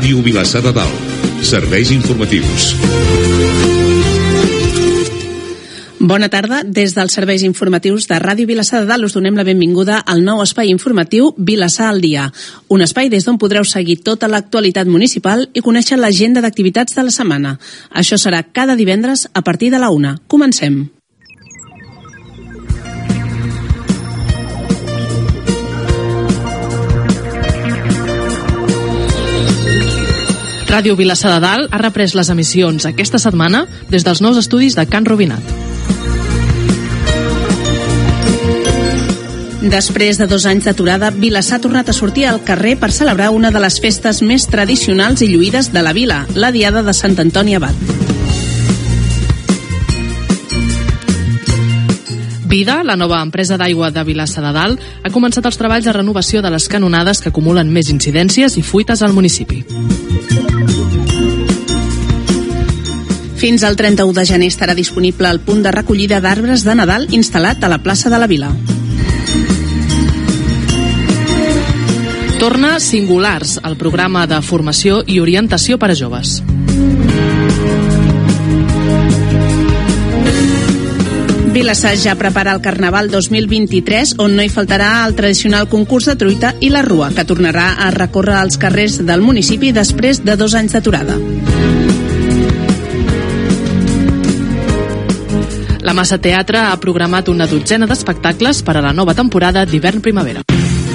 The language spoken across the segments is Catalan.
Ràdio Vilassar de Dalt. Serveis informatius. Bona tarda. Des dels serveis informatius de Ràdio Vilassar de Dalt us donem la benvinguda al nou espai informatiu Vilassar al dia. Un espai des d'on podreu seguir tota l'actualitat municipal i conèixer l'agenda d'activitats de la setmana. Això serà cada divendres a partir de la 1. Comencem. Ràdio Vilassar de Dalt ha reprès les emissions aquesta setmana des dels nous estudis de Can Robinat. Després de 2 anys d'aturada, Vilassar ha tornat a sortir al carrer per celebrar una de les festes més tradicionals i lluïdes de la vila, la Diada de Sant Antoni Abat. Vida, la nova empresa d'aigua de Vilassar de Dalt, ha començat els treballs de renovació de les canonades que acumulen més incidències i fuites al municipi. Fins al 31 de gener estarà disponible el punt de recollida d'arbres de Nadal instal·lat a la plaça de la Vila. Torna Singulars, el programa de formació i orientació per a joves. Vilassar ja prepara el Carnaval 2023, on no hi faltarà el tradicional concurs de truita i la rua, que tornarà a recórrer els carrers del municipi després de 2 anys d'aturada. La Massa Teatre ha programat una dotzena d'espectacles per a la nova temporada d'hivern-primavera.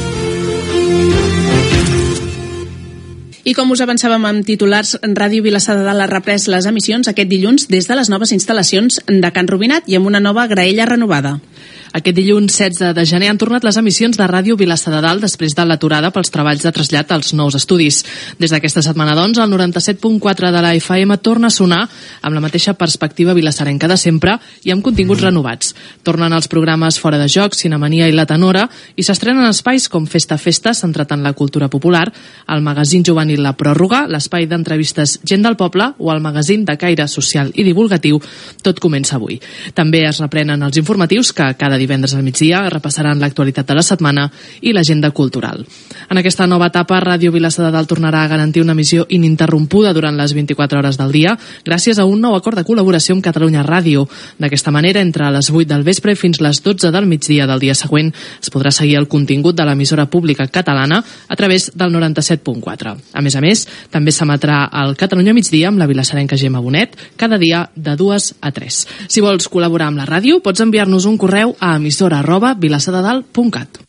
I com us avançàvem amb titulars, Ràdio Vilassar de Dalt ha reprès les emissions aquest dilluns des de les noves instal·lacions de Can Robinat i amb una nova graella renovada. Aquest dilluns 16 de gener han tornat les emissions de Ràdio Vilassar de Dalt després de l'aturada pels treballs de trasllat als nous estudis. Des d'aquesta setmana, doncs, el 97.4 de la FM torna a sonar amb la mateixa perspectiva vilassarenca de sempre i amb continguts renovats. Tornen els programes Fora de Joc, Cinemania i La Tenora i s'estrenen espais com Festa Festa, centrat en la cultura popular, el magazín juvenil La Pròrroga, l'espai d'entrevistes Gent del Poble o el magazín de caire social i divulgatiu Tot comença avui. També es reprenen els informatius que cada divendres al migdia repassaran l'actualitat de la setmana i l'agenda cultural. En aquesta nova etapa, Ràdio Vilassar de Dalt tornarà a garantir una emissió ininterrompuda durant les 24 hores del dia gràcies a un nou acord de col·laboració amb Catalunya Ràdio. D'aquesta manera, entre les 8 del vespre i fins les 12 del migdia del dia següent es podrà seguir el contingut de l'emissora pública catalana a través del 97.4. A més, també s'emetrà el Catalunya Migdia amb la vilassarenca Gemma Bonet cada dia de 2 a 3. Si vols col·laborar amb la ràdio, pots enviar-nos un correu a emissora@vilasardedalt.cat.